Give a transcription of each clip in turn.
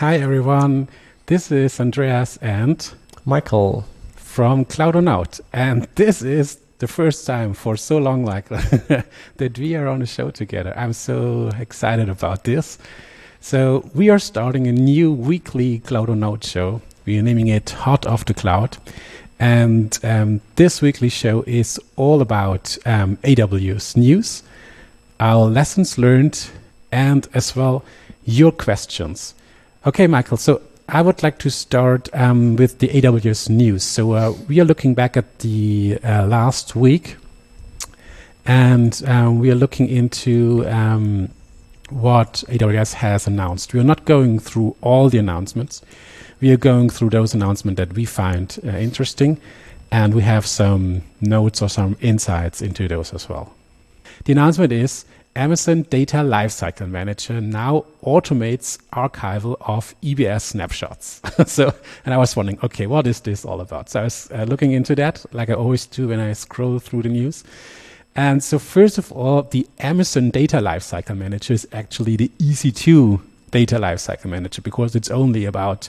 Hi everyone, this is Andreas and Michael from Cloudonaut, and this is the first time for so long like that we are on a show together. I'm so excited about this. So we are starting a new weekly Cloudonaut show. We are naming it Hot Off the Cloud, and this weekly show is all about AWS news, our lessons learned, and as well your questions. Okay, Michael, so I would like to start with the AWS news. So we are looking back at the last week, and we are looking into what AWS has announced. We are not going through all the announcements. We are going through those announcements that we find interesting, and we have some notes or some insights into those as well. The announcement is Amazon Data Lifecycle Manager now automates archival of EBS snapshots. And I was wondering, okay, what is this all about? So I was looking into that, like I always do when I scroll through the news. And so first of all, the Amazon Data Lifecycle Manager is actually the EC2 Data Lifecycle Manager, because it's only about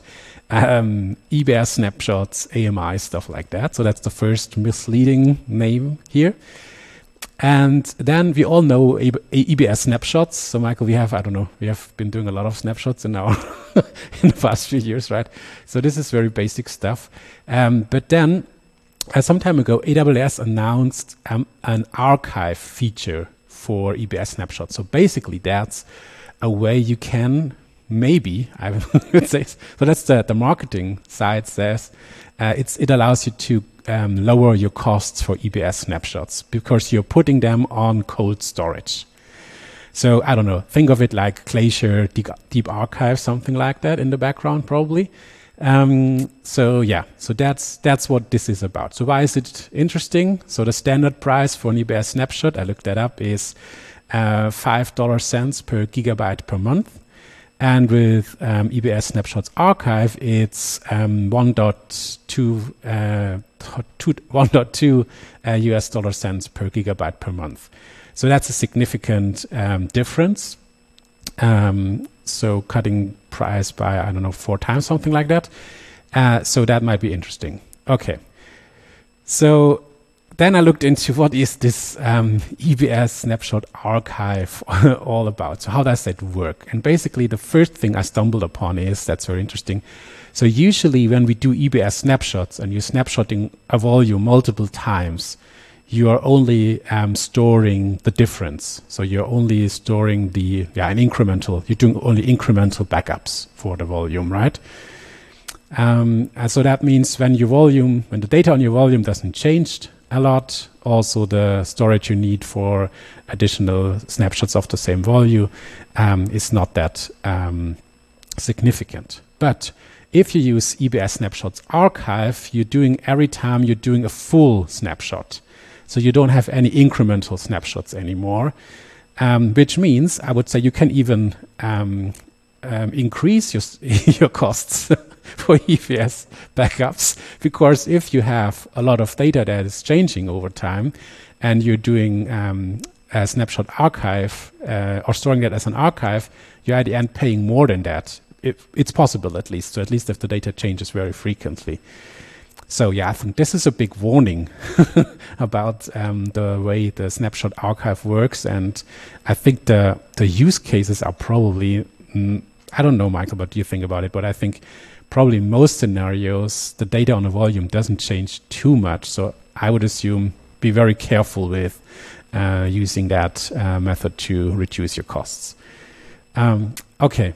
EBS snapshots, AMI, stuff like that. So that's the first misleading name here. And then we all know EBS snapshots. So Michael, we have been doing a lot of snapshots in our in the past few years, right? So this is very basic stuff. But then some time ago, AWS announced an archive feature for EBS snapshots. So basically that's a way you can, maybe, I would say, so that's the marketing side says, it allows you to lower your costs for EBS snapshots because you're putting them on cold storage. So I don't know, think of it like Glacier, Deep Archive, something like that in the background probably. So that's what this is about. So why is it interesting? So the standard price for an EBS snapshot, I looked that up, is $5 per gigabyte per month. And with EBS Snapshots Archive, it's 1.2 US dollar cents per gigabyte per month. So that's a significant difference. So cutting price by, 4 times, something like that. So that might be interesting. Okay. So then I looked into what is this EBS Snapshot Archive all about. So how does that work? And basically the first thing I stumbled upon is, that's very interesting. So usually when we do EBS snapshots and you're snapshotting a volume multiple times, you are only storing the difference. So you're only storing you're doing only incremental backups for the volume, right? And so that means when the data on your volume doesn't change a lot, also the storage you need for additional snapshots of the same volume is not that significant. But if you use EBS Snapshots Archive, every time you're doing a full snapshot. So you don't have any incremental snapshots anymore, which means I would say you can even increase your costs for EBS backups, because if you have a lot of data that is changing over time and you're doing a snapshot archive or storing that as an archive, you're at the end paying more than that. It's possible at least. So at least if the data changes very frequently. So yeah, I think this is a big warning about the way the snapshot archive works. And I think the use cases are probably, I don't know, Michael, what do you think about it? But I think probably most scenarios, the data on a volume doesn't change too much. So I would assume be very careful with using that method to reduce your costs. Okay.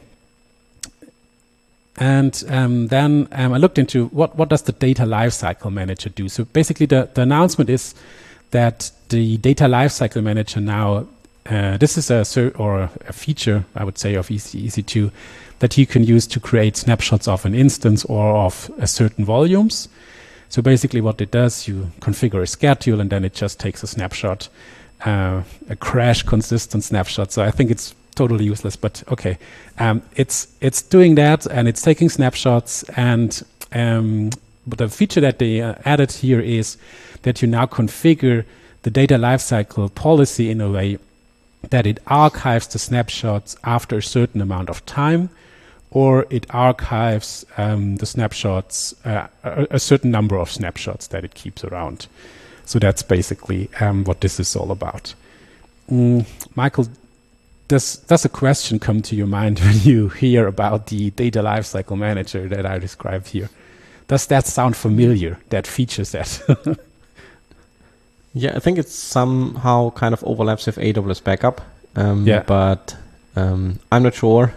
And then I looked into what does the Data Lifecycle Manager do. So basically the announcement is that the Data Lifecycle Manager now, this is a feature, I would say, of EC2 that you can use to create snapshots of an instance or of a certain volumes. So basically what it does, you configure a schedule and then it just takes a snapshot, a crash consistent snapshot. So I think it's totally useless, but okay. It's doing that and it's taking snapshots, and but the feature that they added here is that you now configure the data lifecycle policy in a way that it archives the snapshots after a certain amount of time, or it archives the snapshots, a certain number of snapshots that it keeps around. So that's basically what this is all about. Michael, does a question come to your mind when you hear about the data lifecycle manager that I described here? Does that sound familiar, that feature set? Yeah, I think it somehow kind of overlaps with AWS Backup, but I'm not sure.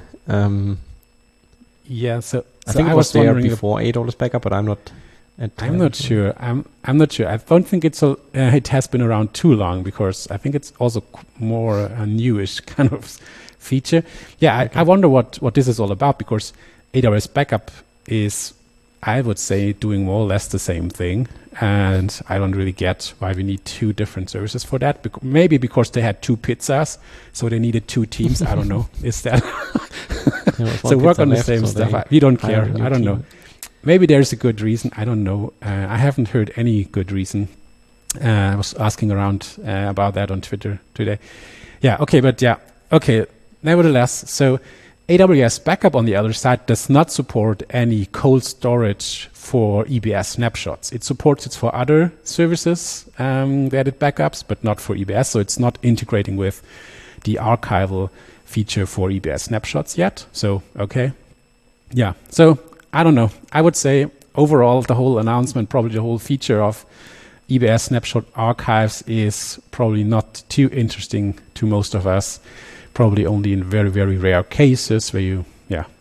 So I think it was there before AWS Backup, but I'm not. I'm not sure. I'm not sure. I don't think it has been around too long, because I think it's also more a newish kind of feature. Yeah, okay. I wonder what this is all about, because AWS Backup is, I would say, doing more or less the same thing, and I don't really get why we need two different services for that. Maybe because they had two pizzas, so they needed two teams. I don't know. Is that so? Work on the same stuff. We don't care. I don't know. Maybe there's a good reason. I don't know. I haven't heard any good reason. I was asking around about that on Twitter today. Okay. Nevertheless, so AWS Backup, on the other side, does not support any cold storage for EBS snapshots. It supports it for other services that it backups, but not for EBS. So it's not integrating with the archival feature for EBS snapshots yet. So, okay. Yeah. So I don't know. I would say overall, the whole announcement, probably the whole feature of EBS snapshot archives is probably not too interesting to most of us. Probably only in very, very rare cases where you,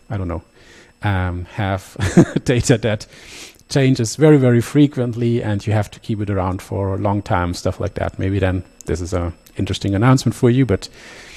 have data that changes very, very frequently and you have to keep it around for a long time, stuff like that. Maybe then this is an interesting announcement for you. But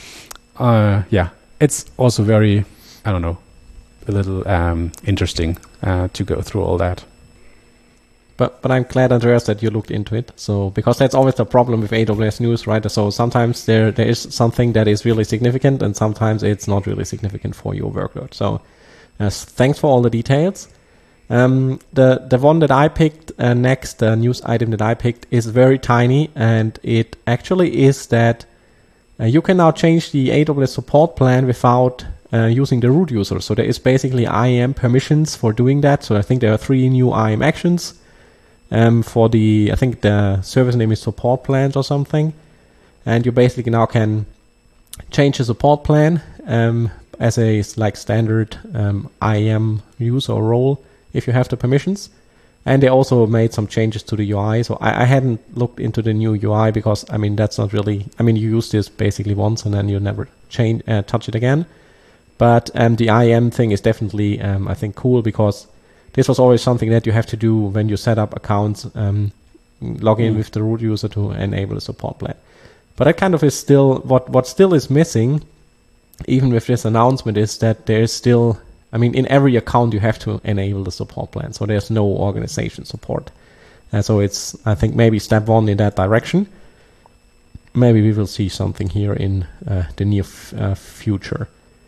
it's also very, a little interesting to go through all that. But I'm glad, Andreas, that you looked into it. So because that's always the problem with AWS news, right? So sometimes there is something that is really significant, and sometimes it's not really significant for your workload. So thanks for all the details. The one that I picked next, the news item that I picked, is very tiny, and it actually is that you can now change the AWS support plan without using the root user. So there is basically IAM permissions for doing that. So I think there are 3 new IAM actions. For I think the service name is support plans or something. And you basically now can change the support plan as a standard IAM user role if you have the permissions. And they also made some changes to the UI. So I hadn't looked into the new UI because, that's not really, you use this basically once and then you never touch it again. But the IAM thing is definitely, I think, cool, because this was always something that you have to do when you set up accounts, log in with the root user to enable the support plan. But that kind of is still, what still is missing, even with this announcement, is that there is still, in every account you have to enable the support plan. So there's no organization support. And so it's, I think, maybe step 1 in that direction. Maybe we will see something here in the near future.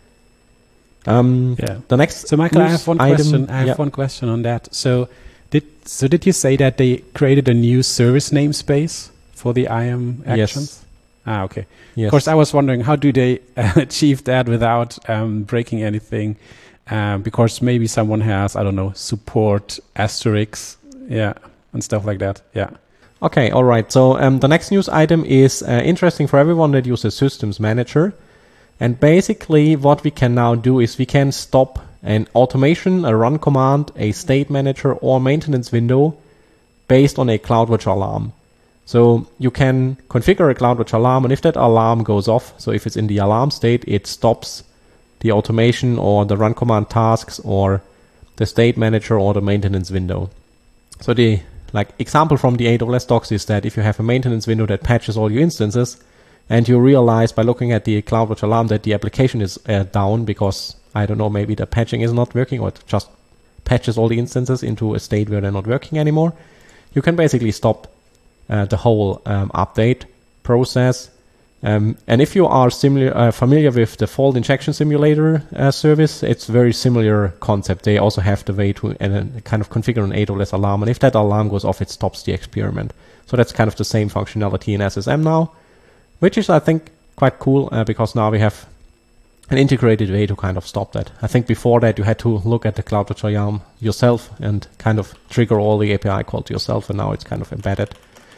The next. So Michael, I have one question. One question on that. So did you say that they created a new service namespace for the IAM actions? Yes. Okay. Yes. Of course, I was wondering, how do they achieve that without breaking anything? Because maybe someone has, support asterisk, and stuff like that. Yeah. Okay. All right. So the next news item is interesting for everyone that uses Systems Manager. And basically what we can now do is we can stop an automation, a run command, a state manager, or maintenance window based on a CloudWatch alarm. So you can configure a CloudWatch alarm, and if that alarm goes off, so if it's in the alarm state, it stops the automation or the run command tasks or the state manager or the maintenance window. So the example from the AWS docs is that if you have a maintenance window that patches all your instances, and you realize by looking at the CloudWatch alarm that the application is down because, maybe the patching is not working, or it just patches all the instances into a state where they're not working anymore, you can basically stop the whole update process. And if you are familiar with the Fault Injection Simulator service, it's a very similar concept. They also have the way to kind of configure an AWS alarm, and if that alarm goes off, it stops the experiment. So that's kind of the same functionality in SSM now, which is, I think, quite cool because now we have an integrated way to kind of stop that. I think before that you had to look at the CloudWatcher YARN yourself and kind of trigger all the API calls yourself, and now it's kind of embedded.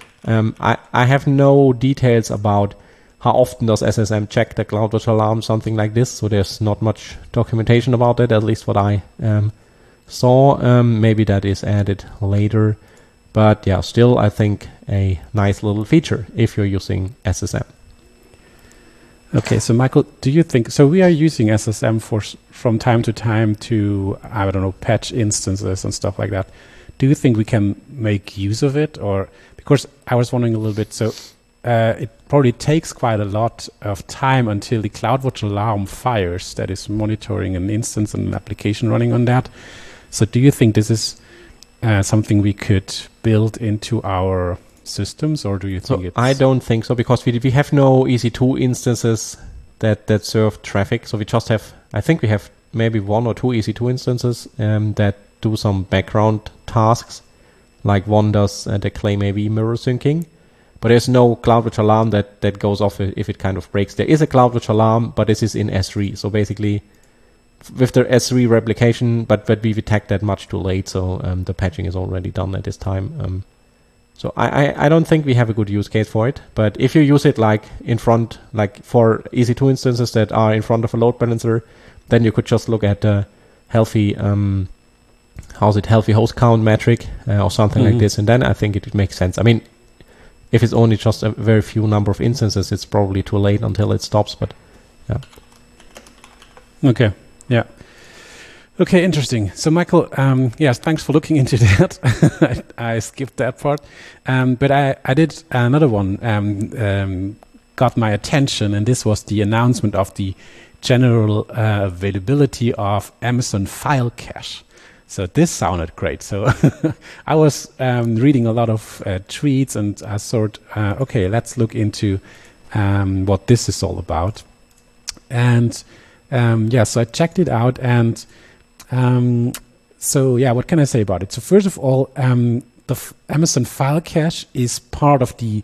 I have no details about how often does SSM check the CloudWatcher alarm, something like this, so there's not much documentation about it, at least what I saw. Maybe that is added later, but yeah, still I think a nice little feature if you're using SSM. Okay, so Michael, do you think, so we are using SSM from time to time to, I don't know, patch instances and stuff like that. Do you think we can make use of it? Or, because I was wondering a little bit, so it probably takes quite a lot of time until the CloudWatch alarm fires, that is monitoring an instance and an application running on that. So do you think this is something we could build into our systems, or do you think it's... I don't think so, because we have no EC2 instances that serve traffic. So we just have, I think we have maybe 1 or 2 EC2 instances that do some background tasks, like one does the Claim AV mirror syncing, but there's no CloudWatch alarm that goes off if it kind of breaks. There is a CloudWatch alarm, but this is in S3. So basically with the S3 replication, but we detect that much too late. So the patching is already done at this time. So I don't think we have a good use case for it, but if you use it like in front, like for EC2 instances that are in front of a load balancer, then you could just look at the healthy, healthy host count metric or something like this, and then I think it makes sense. I mean, if it's only just a very few number of instances, it's probably too late until it stops, but yeah. Okay, yeah. Okay, interesting. So, Michael, yes, thanks for looking into that. I skipped that part. But I did another one, got my attention, and this was the announcement of the general availability of Amazon File Cache. So this sounded great. So I was reading a lot of tweets, and I thought, okay, let's look into what this is all about. And so I checked it out, and so yeah, what can I say about it? So first of all, the Amazon File Cache is part of the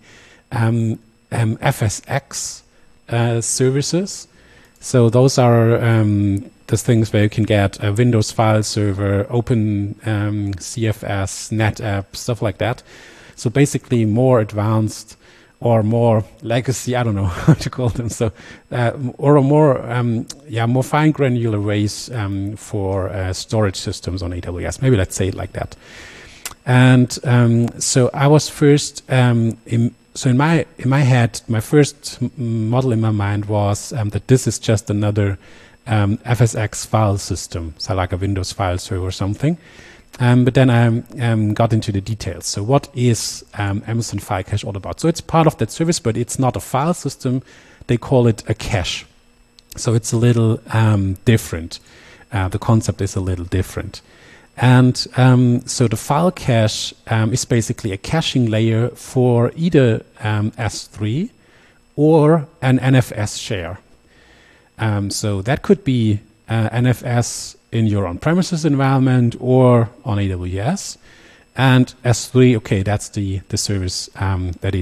FSX services. So those are the things where you can get a Windows file server, Open CFS, NetApp, stuff like that. So basically more advanced or more legacy, I don't know how to call them. So, or more, more fine granular ways for storage systems on AWS. Maybe let's say it like that. And so I was first in my head, my first model in my mind was that this is just another FSX file system, so like a Windows file server or something. But then I got into the details. So what is Amazon File Cache all about? So it's part of that service, but it's not a file system. They call it a cache. So it's a little different. The concept is a little different. And so the file cache is basically a caching layer for either S3 or an NFS share. So that could be NFS in your on-premises environment or on AWS. And S3, okay, that's the service that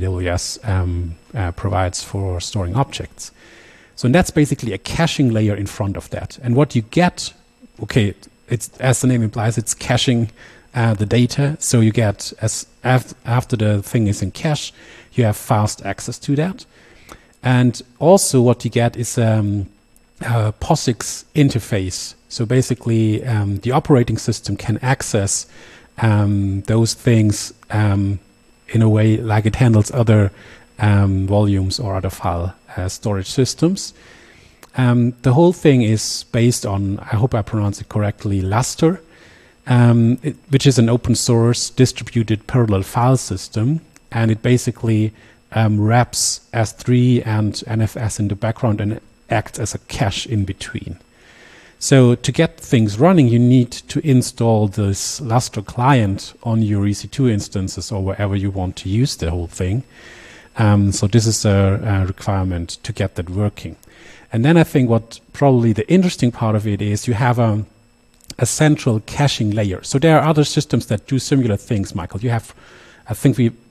AWS provides for storing objects. So that's basically a caching layer in front of that. And what you get, okay, it's, as the name implies, it's caching the data. So you get, after the thing is in cache, you have fast access to that. And also what you get is a POSIX interface. So basically, the operating system can access those things in a way like it handles other volumes or other file storage systems. The whole thing is based on, I hope I pronounce it correctly, Lustre, which is an open source distributed parallel file system. And it basically wraps S3 and NFS in the background and acts as a cache in between. So to get things running, you need to install this Lustre client on your EC2 instances or wherever you want to use the whole thing. So this is a requirement to get that working. And then I think what probably the interesting part of it is you have a central caching layer. So there are other systems that do similar things, Michael. You have, I think we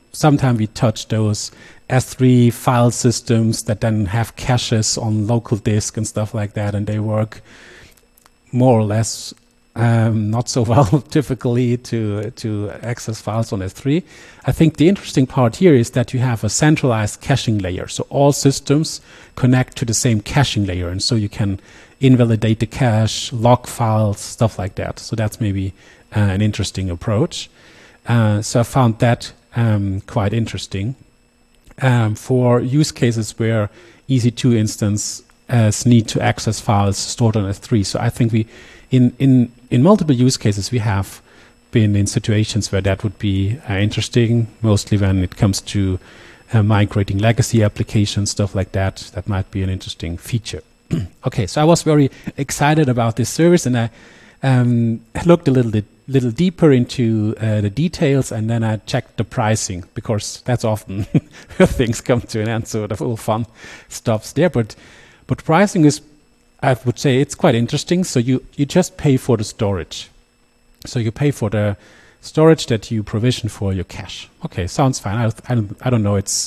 sometimes we touch those S3 file systems that then have caches on local disk and stuff like that, and they work more or less not so well typically to access files on S3. I think the interesting part here is that you have a centralized caching layer. So all systems connect to the same caching layer, and so you can invalidate the cache, log files, stuff like that. So that's maybe an interesting approach. So I found that quite interesting for use cases where EC2 instances need to access files stored on S3. So I think we, in multiple use cases, we have been in situations where that would be interesting, mostly when it comes to migrating legacy applications, stuff like that. That might be an interesting feature. Okay, so I was very excited about this service, and I looked a little deeper into the details, and then I checked the pricing, because that's often where things come to an end, so the whole fun stops there. But pricing is, I would say, it's quite interesting. So you just pay for the storage. So you pay for the storage that you provision for your cache. Okay, sounds fine. I don't know. It's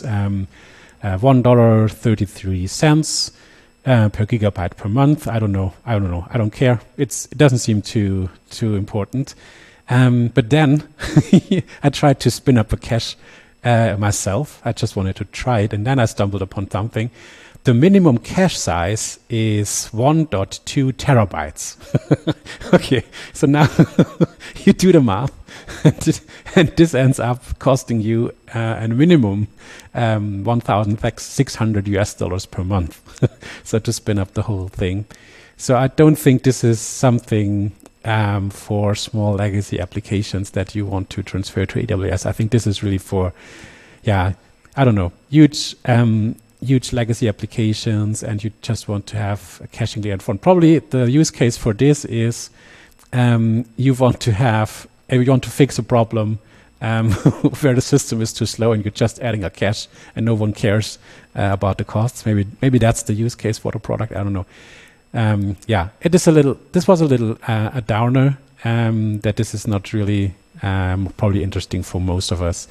$1.33 per gigabyte per month. I don't know. I don't care. It doesn't seem too important. But then I tried to spin up a cache myself. I just wanted to try it, and then I stumbled upon something. The minimum cache size is 1.2 terabytes. Okay, so now you do the math, and this ends up costing you a minimum $1,600 per month. So to spin up the whole thing. So I don't think this is something for small legacy applications that you want to transfer to AWS. I think this is really for, I don't know, huge legacy applications, and you just want to have a caching layer in front. Probably the use case for this is you want to fix a problem where the system is too slow, and you're just adding a cache, and no one cares about the costs. Maybe that's the use case for the product. I don't know. This was a little a downer. That this is not really probably interesting for most of us.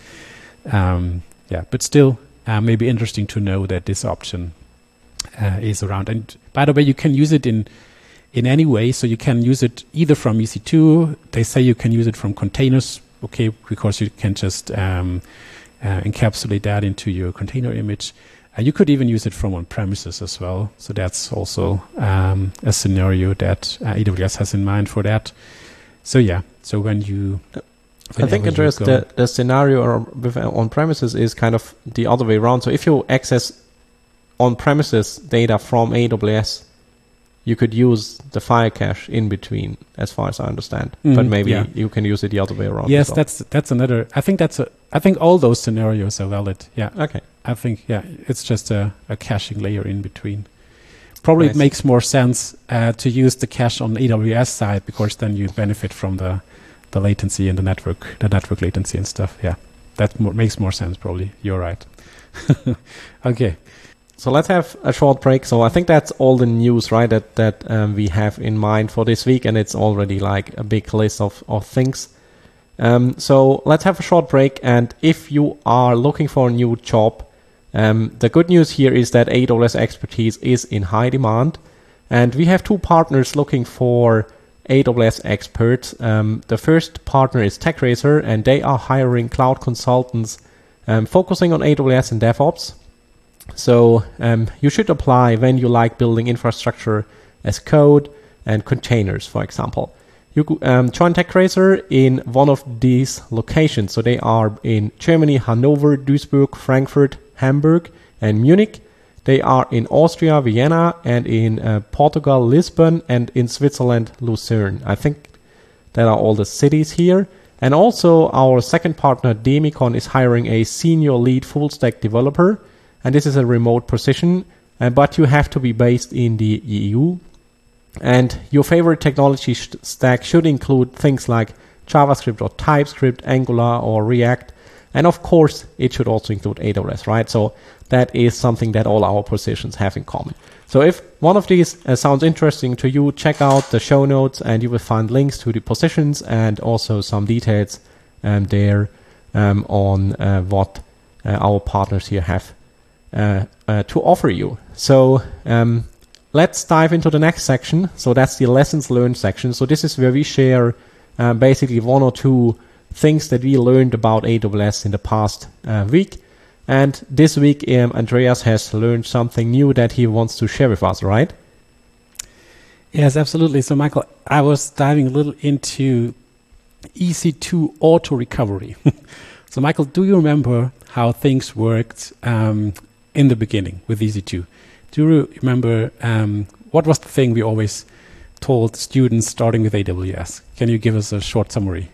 But still. Maybe interesting to know that this option is around. And by the way, you can use it in any way. So you can use it either from EC2. They say you can use it from containers, okay, because you can just encapsulate that into your container image. You could even use it from on-premises as well. So that's also a scenario that AWS has in mind for that. So so when you... I think, Andreas, the scenario with on-premises is kind of the other way around. So if you access on-premises data from AWS, you could use the file cache in between, as far as I understand. But maybe you can use it the other way around. Yes, well. that's another. I think all those scenarios are valid. Yeah. Okay. I think it's just a caching layer in between. Probably it makes more sense to use the cache on AWS side, because then you benefit from the latency and the network latency and stuff. Yeah, that makes more sense probably. You're right. Okay. So let's have a short break. So I think that's all the news, right, that we have in mind for this week, and it's already like a big list of things. So let's have a short break, and if you are looking for a new job, the good news here is that AWS expertise is in high demand, and we have two partners looking for AWS experts. The first partner is TechRaiser, and they are hiring cloud consultants focusing on AWS and DevOps. So you should apply when you like building infrastructure as code and containers, for example. You join TechRaiser in one of these locations. So they are in Germany, Hanover, Duisburg, Frankfurt, Hamburg, and Munich. They are in Austria, Vienna, and in Portugal, Lisbon, and in Switzerland, Lucerne. I think that are all the cities here. And also our second partner, Demicon, is hiring a senior lead full stack developer. And this is a remote position, but you have to be based in the EU. And your favorite technology stack should include things like JavaScript or TypeScript, Angular or React. And of course, it should also include AWS, right? So that is something that all our positions have in common. So if one of these sounds interesting to you, check out the show notes and you will find links to the positions and also some details there on what our partners here have to offer you. So let's dive into the next section. So that's the lessons learned section. So this is where we share basically one or two things that we learned about AWS in the past week. And this week, Andreas has learned something new that he wants to share with us, right? Yes, absolutely. So, Michael, I was diving a little into EC2 auto recovery. So, Michael, do you remember how things worked in the beginning with EC2? Do you remember what was the thing we always told students starting with AWS? Can you give us a short summary?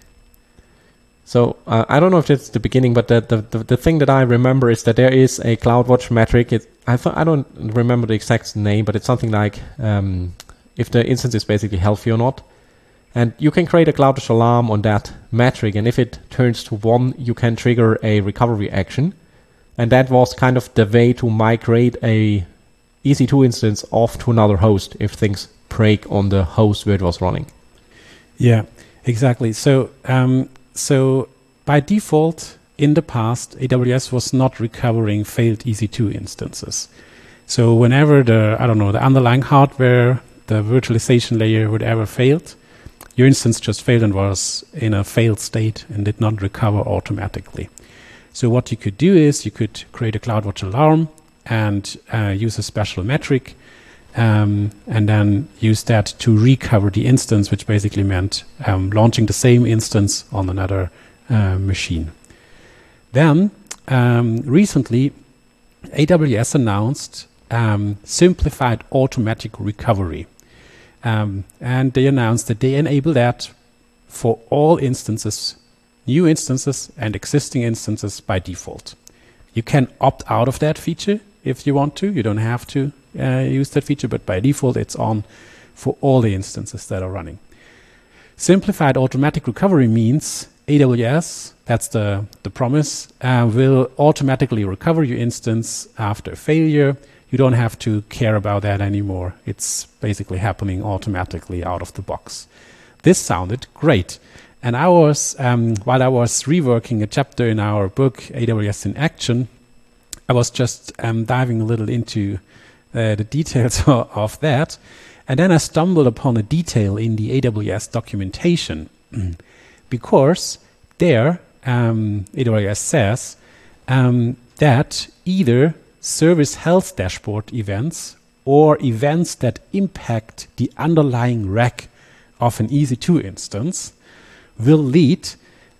So I don't know if it's the beginning, but the thing that I remember is that there is a CloudWatch metric. I don't remember the exact name, but it's something like if the instance is basically healthy or not. And you can create a CloudWatch alarm on that metric, and if it turns to 1, you can trigger a recovery action. And that was kind of the way to migrate a EC2 instance off to another host if things break on the host where it was running. Yeah, exactly. So by default, in the past, AWS was not recovering failed EC2 instances. So whenever the underlying hardware, the virtualization layer, whatever failed, your instance just failed and was in a failed state and did not recover automatically. So what you could do is you could create a CloudWatch alarm and use a special metric and then use that to recover the instance, which basically meant launching the same instance on another machine. Then recently, AWS announced simplified automatic recovery. And they announced that they enable that for all instances, new instances and existing instances by default. You can opt out of that feature if you want to. You don't have to use that feature, but by default it's on for all the instances that are running. Simplified automatic recovery means AWS, that's the promise, will automatically recover your instance after failure. You don't have to care about that anymore. It's basically happening automatically out of the box. This sounded great. And I was, while I was reworking a chapter in our book, AWS in Action, I was just diving a little into the details of that. And then I stumbled upon a detail in the AWS documentation. Because there, AWS says that either service health dashboard events or events that impact the underlying rack of an EC2 instance will lead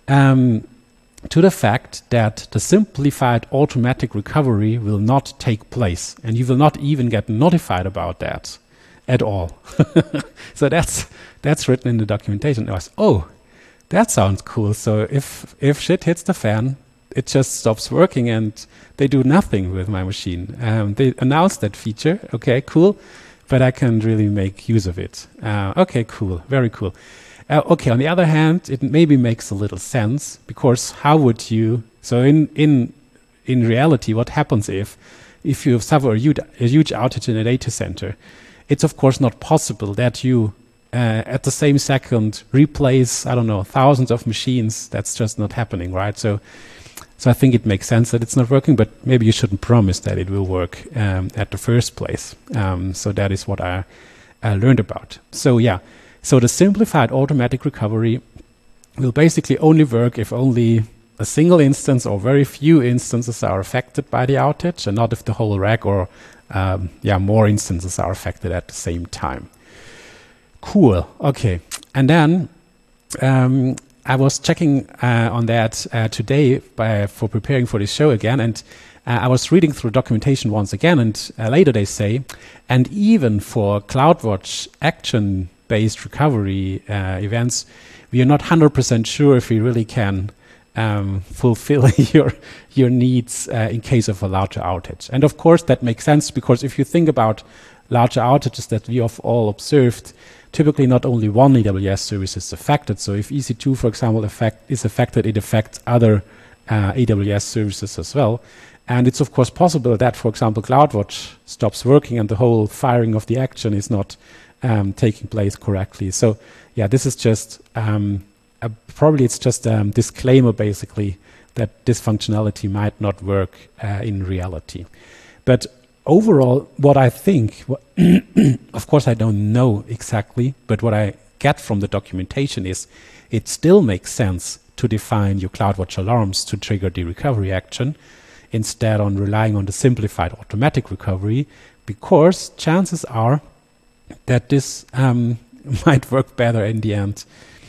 to the fact that the simplified automatic recovery will not take place, and you will not even get notified about that at all. So that's written in the documentation. I was, that sounds cool. So if shit hits the fan, it just stops working and they do nothing with my machine. They announced that feature. Okay, cool. But I can really make use of it. Okay, cool. Very cool. Okay, on the other hand, it maybe makes a little sense, because how would you... So in reality, what happens if you suffer a huge outage in a data center? It's of course not possible that you at the same second replace, thousands of machines. That's just not happening, right? So I think it makes sense that it's not working, but maybe you shouldn't promise that it will work at the first place. So that is what I learned about. So the simplified automatic recovery will basically only work if only a single instance or very few instances are affected by the outage, and not if the whole rack or more instances are affected at the same time. Cool. Okay. And then I was checking on that today for preparing for this show again, and I was reading through documentation once again, and later they say, and even for CloudWatch action-based recovery events, we are not 100% sure if we really can fulfill your needs in case of a larger outage. And of course that makes sense, because if you think about larger outages that we have all observed, typically not only one AWS service is affected. So if EC2, for example, is affected, it affects other AWS services as well. And it's of course possible that, for example, CloudWatch stops working and the whole firing of the action is not taking place correctly. So yeah, this is just probably it's just a disclaimer basically that this functionality might not work in reality. But overall, what I think, of course I don't know exactly, but what I get from the documentation is it still makes sense to define your CloudWatch alarms to trigger the recovery action instead on relying on the simplified automatic recovery, because chances are that this might work better in the end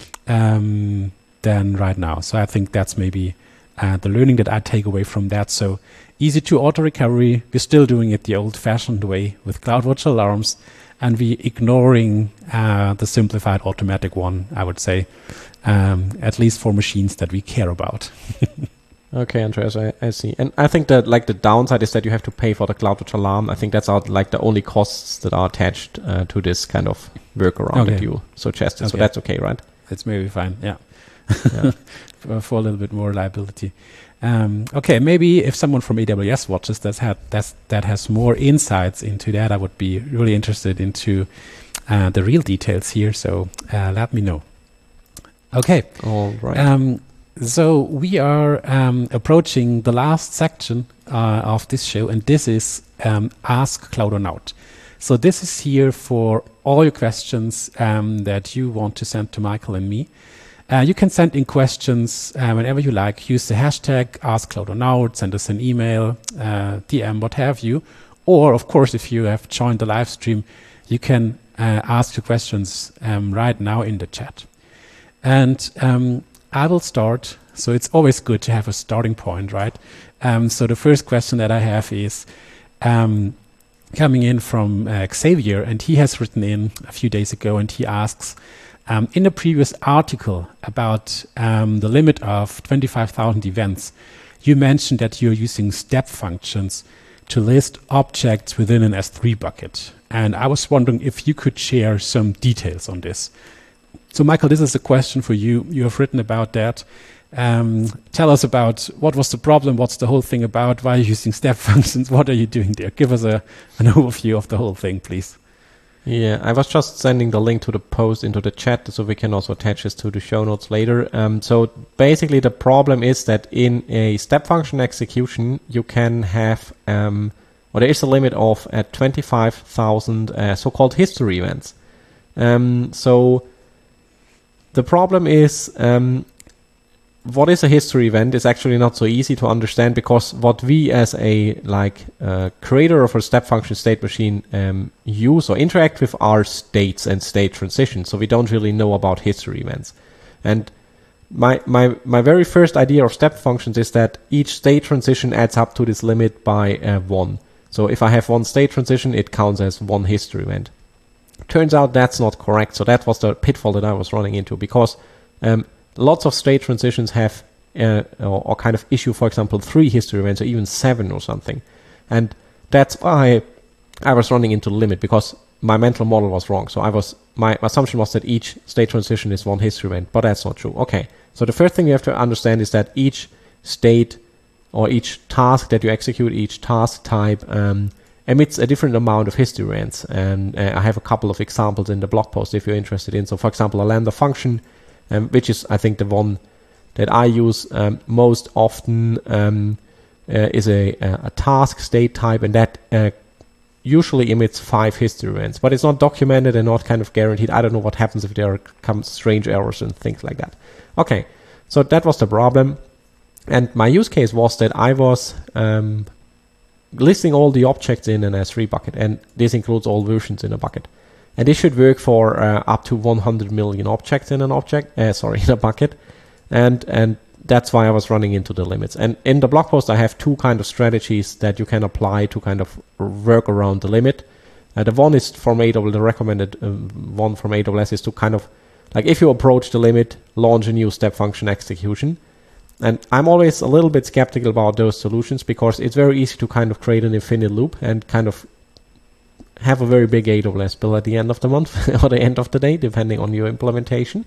than right now. So I think that's maybe the learning that I take away from that. So easy to auto recovery. We're still doing it the old-fashioned way with CloudWatch alarms, and we ignoring the simplified automatic one, I would say, at least for machines that we care about. Okay, Andreas, I see. And I think that like the downside is that you have to pay for the CloudWatch alarm. I think that's like the only costs that are attached to this kind of workaround that you suggested. Okay. So that's okay, right? That's maybe fine, yeah. for a little bit more liability. Okay, maybe if someone from AWS watches that has more insights into that, I would be really interested into the real details here. So let me know. Okay. All right. So we are approaching the last section of this show, and this is Ask Cloudonaut. So this is here for all your questions that you want to send to Michael and me. You can send in questions whenever you like. Use the hashtag AskCloudonaut, send us an email, DM, what have you. Or, of course, if you have joined the live stream, you can ask your questions right now in the chat. And I will start. So it's always good to have a starting point, right? So the first question that I have is coming in from Xavier, and he has written in a few days ago, and he asks, in the previous article about the limit of 25,000 events, you mentioned that you're using step functions to list objects within an S3 bucket. And I was wondering if you could share some details on this. So, Michael, this is a question for you. You have written about that. Tell us about what was the problem, what's the whole thing about, why are you using step functions, what are you doing there? Give us an overview of the whole thing, please. Yeah, I was just sending the link to the post into the chat so we can also attach this to the show notes later. So basically the problem is that in a step function execution, you can have, there is a limit of 25,000 so-called history events. So the problem is, what is a history event is actually not so easy to understand, because what we as a creator of a step function state machine use or interact with are states and state transitions. So we don't really know about history events. And my very first idea of step functions is that each state transition adds up to this limit by 1. So if I have one state transition, it counts as one history event. Turns out that's not correct. So that was the pitfall that I was running into, because lots of state transitions have or kind of issue, for example, 3 history events or even 7 or something. And that's why I was running into the limit, because my mental model was wrong. So my assumption was that each state transition is one history event, but that's not true. Okay, so the first thing you have to understand is that each state or each task that you execute, each task type emits a different amount of history events. And I have a couple of examples in the blog post if you're interested in. So for example, a lambda function, which is, I think, the one that I use most often, is a task state type, and that usually emits 5 history events. But it's not documented and not kind of guaranteed. I don't know what happens if there come strange errors and things like that. Okay, so that was the problem. And my use case was that I was listing all the objects in an S3 bucket, and this includes all versions in a bucket. And this should work for up to 100 million objects in an in a bucket. And that's why I was running into the limits. And in the blog post, I have 2 kind of strategies that you can apply to kind of work around the limit. The one is from AWS, the recommended one from AWS is to kind of, like, if you approach the limit, launch a new step function execution. And I'm always a little bit skeptical about those solutions, because it's very easy to kind of create an infinite loop and kind of have a very big AWS bill at the end of the month or the end of the day, depending on your implementation.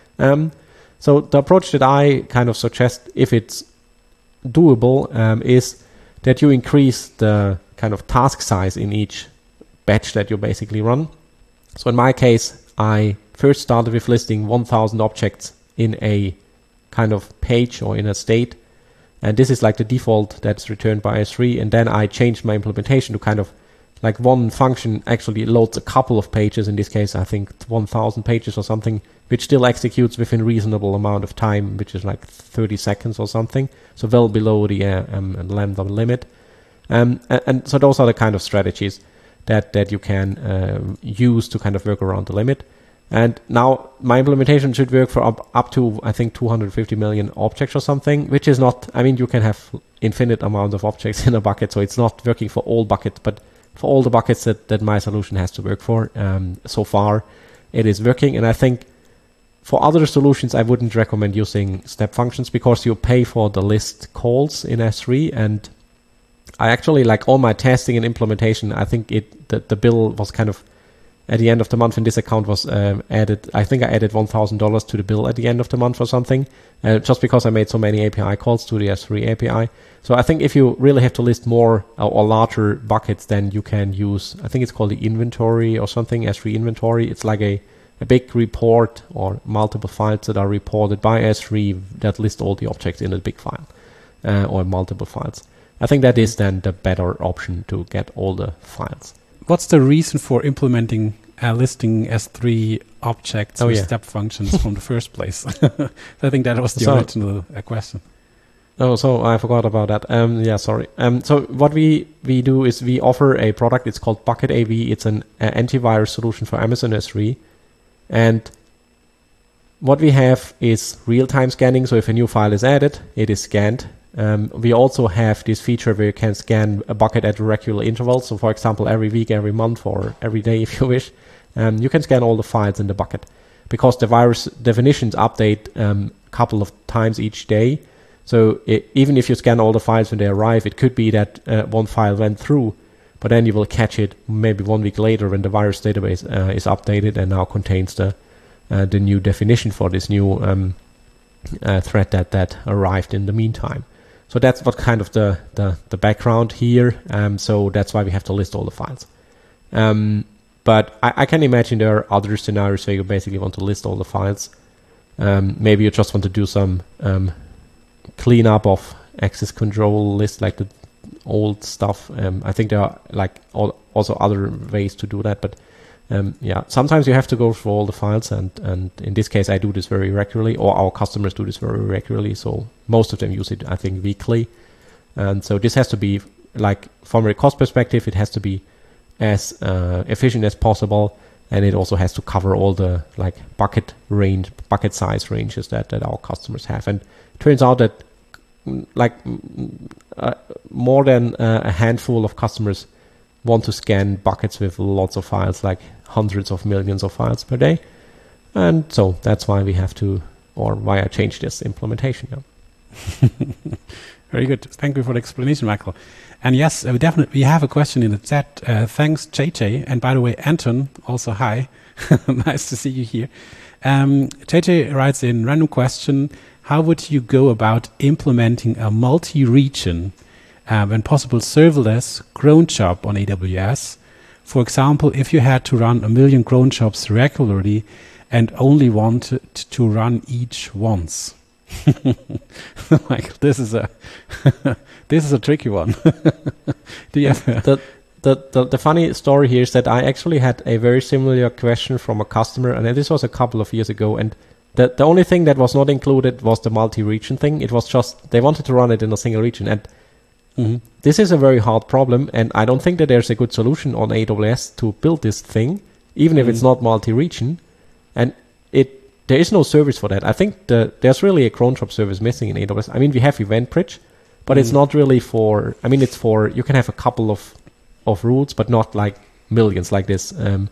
So the approach that I kind of suggest, if it's doable, is that you increase the kind of task size in each batch that you basically run. So in my case, I first started with listing 1,000 objects in a kind of page or in a state. And this is like the default that's returned by S3. And then I changed my implementation to kind of like one function actually loads a couple of pages. In this case, I think 1,000 pages or something, which still executes within reasonable amount of time, which is like 30 seconds or something. So well below the lambda limit. And so those are the kind of strategies that you can use to kind of work around the limit. And now my implementation should work for up to, I think, 250 million objects or something, which is not, I mean, you can have infinite amount of objects in a bucket, so it's not working for all buckets, but for all the buckets that my solution has to work for, so far it is working. And I think for other solutions, I wouldn't recommend using step functions because you pay for the list calls in S3. And I actually, like all my testing and implementation, I think the bill was kind of, at the end of the month, when this account was added, I think I added $1,000 to the bill at the end of the month or something, just because I made so many API calls to the S3 API. So I think if you really have to list more or larger buckets, then you can use, I think it's called the inventory or something, S3 inventory. It's like a big report or multiple files that are reported by S3 that list all the objects in a big file or multiple files. I think that is then the better option to get all the files. What's the reason for implementing listing S3 objects with step functions from the first place? I think that was the original question. Oh, so I forgot about that. Sorry. So what we do is we offer a product. It's called Bucket AV. It's an antivirus solution for Amazon S3. And what we have is real-time scanning. So if a new file is added, it is scanned. We also have this feature where you can scan a bucket at regular intervals. So for example, every week, every month, or every day if you wish, you can scan all the files in the bucket because the virus definitions update a couple of times each day. So even if you scan all the files when they arrive, it could be that one file went through, but then you will catch it maybe 1 week later when the virus database is updated and now contains the new definition for this new thread that arrived in the meantime. So that's what kind of the background here. So that's why we have to list all the files. But I can imagine there are other scenarios where you basically want to list all the files. Maybe you just want to do some cleanup of access control list, like the old stuff. I think there are like also other ways to do that. But sometimes you have to go through all the files, and in this case I do this very regularly, or our customers do this very regularly, so most of them use it, I think, weekly. And so this has to be, like, from a cost perspective, it has to be as efficient as possible, and it also has to cover all the like bucket size ranges that our customers have. And it turns out that more than a handful of customers want to scan buckets with lots of files, like hundreds of millions of files per day. And so that's why we have to, or why I changed this implementation. Yeah. Very good. Thank you for the explanation, Michael. And yes, we have a question in the chat. Thanks, JJ. And by the way, Anton, also hi. Nice to see you here. JJ writes in, random question, how would you go about implementing a multi-region when possible serverless cron job on AWS? For example, if you had to run 1 million cron jobs regularly and only wanted to run each once. Michael, this is a tricky one. Do you have the funny story here is that I actually had a very similar question from a customer, and this was a couple of years ago, and the only thing that was not included was the multi-region thing. It was just they wanted to run it in a single region, and this is a very hard problem, and I don't think that there's a good solution on AWS to build this thing, even if it's not multi-region. And there is no service for that. I think there's really a cron job service missing in AWS. I mean, we have EventBridge, but it's not really for, I mean, it's for, you can have a couple of routes, but not like millions like this, like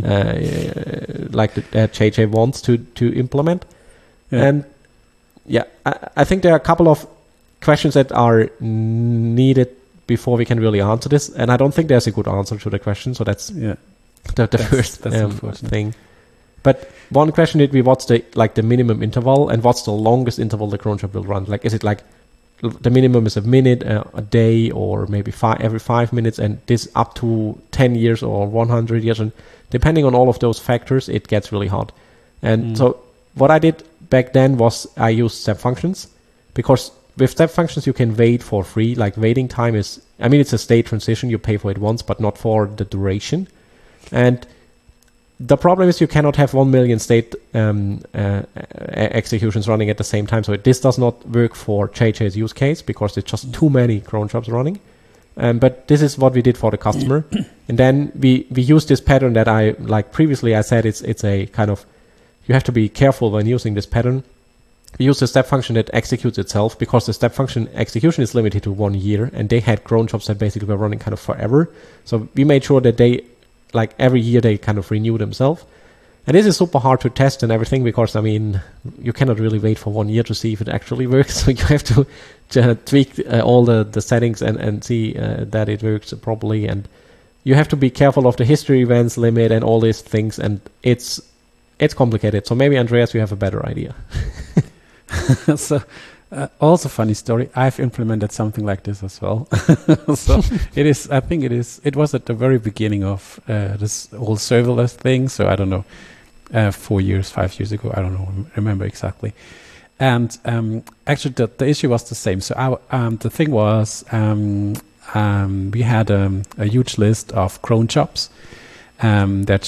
that JJ wants to implement. Yeah. And yeah, I think there are a couple of questions that are needed before we can really answer this. And I don't think there's a good answer to the question. So that's the first thing. But one question would be, what's the minimum interval, and what's the longest interval the cron job will run? Like, is it like the minimum is a minute, a day, or maybe every 5 minutes, and this up to 10 years or 100 years? And depending on all of those factors, it gets really hard. And so what I did back then was I used step functions, because with step functions, you can wait for free. Like waiting time is, I mean, it's a state transition. You pay for it once, but not for the duration. And the problem is you cannot have 1 million state executions running at the same time. So this does not work for JJ's use case because there's just too many cron jobs running. But this is what we did for the customer. And then we use this pattern that I, like previously I said, it's a kind of, you have to be careful when using this pattern. We use the step function that executes itself because the step function execution is limited to 1 year, and they had cron jobs that basically were running kind of forever. So we made sure that they, like every year, they kind of renew themselves. And this is super hard to test and everything because, I mean, you cannot really wait for 1 year to see if it actually works. So you have to tweak all the settings and see that it works properly. And you have to be careful of the history events limit and all these things. And it's complicated. So maybe, Andreas, you have a better idea. So, also funny story. I've implemented something like this as well. So it is. I think it is. It was at the very beginning of this whole serverless thing. So I don't know, 4 years, 5 years ago. I don't know. Remember exactly. And actually, the issue was the same. So the thing was, we had a huge list of cron jobs that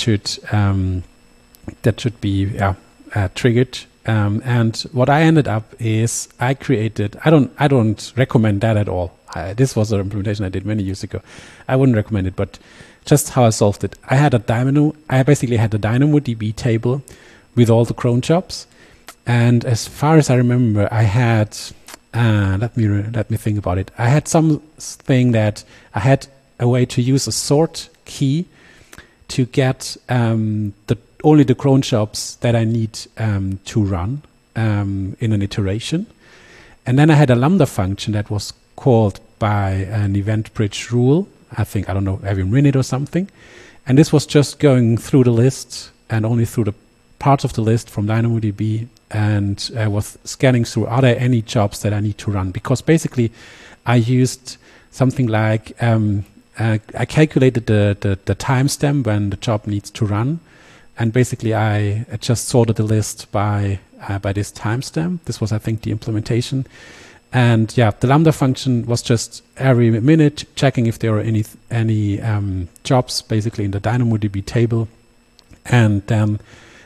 should be triggered. And what I ended up is I created. I don't recommend that at all. This was an implementation I did many years ago. I wouldn't recommend it, but just how I solved it. I basically had a DynamoDB table with all the cron jobs, and as far as I remember, I had. Let me think about it. I had something that I had a way to use a sort key to get only the cron jobs that I need to run in an iteration. And then I had a Lambda function that was called by an event bridge rule, I think, I don't know, every minute or something. And this was just going through the list and only through the parts of the list from DynamoDB and was scanning through, are there any jobs that I need to run? Because basically I used something like, I calculated the timestamp when the job needs to run. And basically, I just sorted the list by this timestamp. This was, I think, the implementation. And yeah, the Lambda function was just every minute checking if there are any jobs basically in the DynamoDB table. And then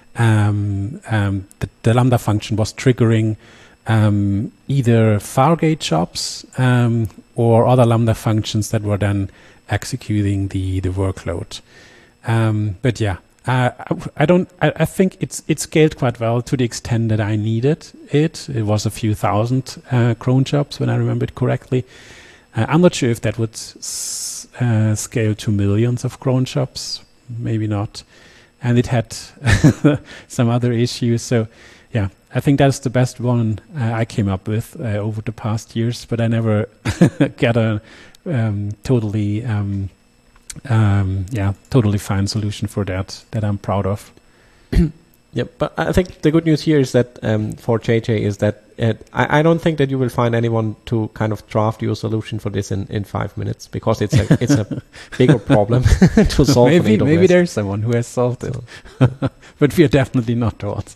the Lambda function was triggering either Fargate jobs or other Lambda functions that were then executing the workload. But yeah. I think it scaled quite well to the extent that I needed it. It was a few thousand cron jobs when I remember it correctly. I'm not sure if that would scale to millions of cron jobs. Maybe not. And it had some other issues. So yeah, I think that's the best one I came up with over the past years. But I never got a totally fine solution for that I'm proud of. Yeah, but I think the good news here is that for JJ is that I don't think that you will find anyone to kind of draft your solution for this in 5 minutes because it's a bigger problem to solve. Maybe there's someone who has solved it, but we are definitely not the ones.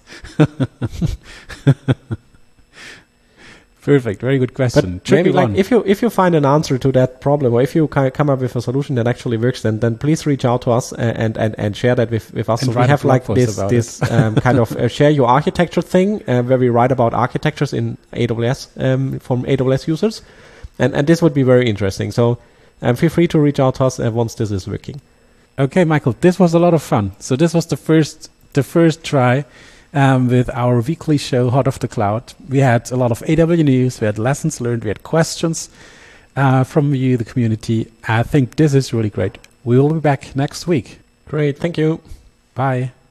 Perfect. Very good question. But maybe like if you find an answer to that problem, or if you come up with a solution that actually works, then please reach out to us and share that with us. So we have like this kind of share your architecture thing where we write about architectures in AWS from AWS users, and this would be very interesting. So feel free to reach out to us once this is working. Okay, Michael, this was a lot of fun. So this was the first try. With our weekly show, Hot Off the Cloud. We had a lot of AW news, we had lessons learned, we had questions from you, the community. I think this is really great. We will be back next week. Great, thank you. Bye.